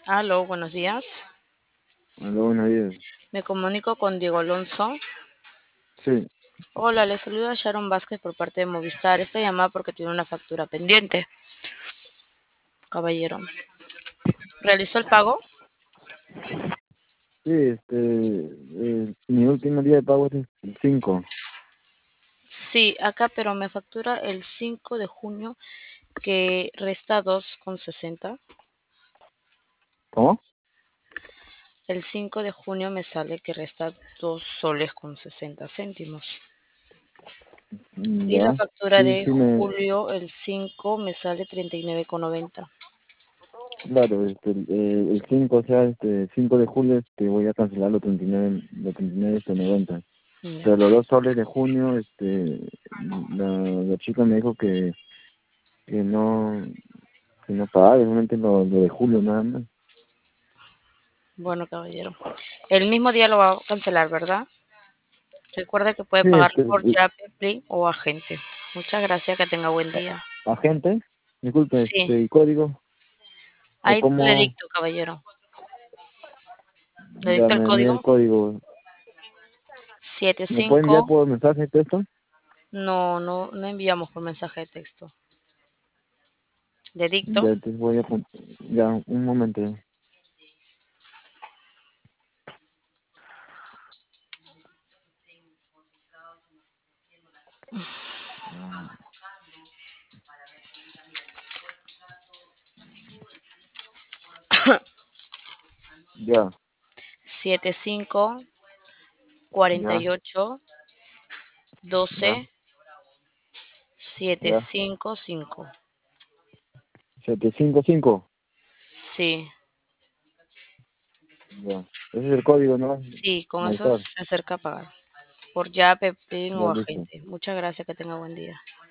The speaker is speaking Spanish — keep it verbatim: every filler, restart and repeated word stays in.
Aló, buenos días. Hola, buenos días. Me comunico con Diego Alonso. Sí, Hola, le saluda Sharon Vázquez por parte de Movistar. Esta llamada porque tiene una factura pendiente, caballero. ¿Realizó el pago? sí, este, eh, mi último día de pago es el cinco. Sí, acá, pero me factura el cinco de junio que resta dos con sesenta. ¿Cómo? El cinco de junio me sale que resta dos soles con sesenta céntimos. Mm, Y la Ya, factura sí, de sí me, julio, el cinco, me sale treinta y nueve con noventa. claro, este, el, eh, el cinco, o sea, este, cinco de julio, este, voy a cancelar los treinta y nueve, los treinta y nueve, este, noventa. Ya. Pero los dos soles de junio, este, la, la chica me dijo que, que no, que no pagaba, realmente lo, lo de julio nada más. Bueno, caballero. El mismo día lo va a cancelar, ¿verdad? Recuerde que puede Sí, pagar este, por el- Yape, Plin o agente. Muchas gracias, que tenga buen día. agente, disculpe, Sí, este, el código, o ahí le cómo, dicto, caballero. Le ya dicto el me envía el código. código. Siete ¿Me puede enviar cinco. por mensaje de texto? No, no, no enviamos por mensaje de texto. Le dicto. Ya te voy a apuntar. Ya, un momento. Ya, Siete cinco cuarenta ya, y ocho ya, doce siete ya. cinco cinco. Setecientos cincuenta y cinco. Sí, Ya. Ese es el código, ¿no? sí, con eso Maestar. se acerca a pagar. Por Yape, Plin Ya, o listo. agente. Muchas gracias, que tenga buen día.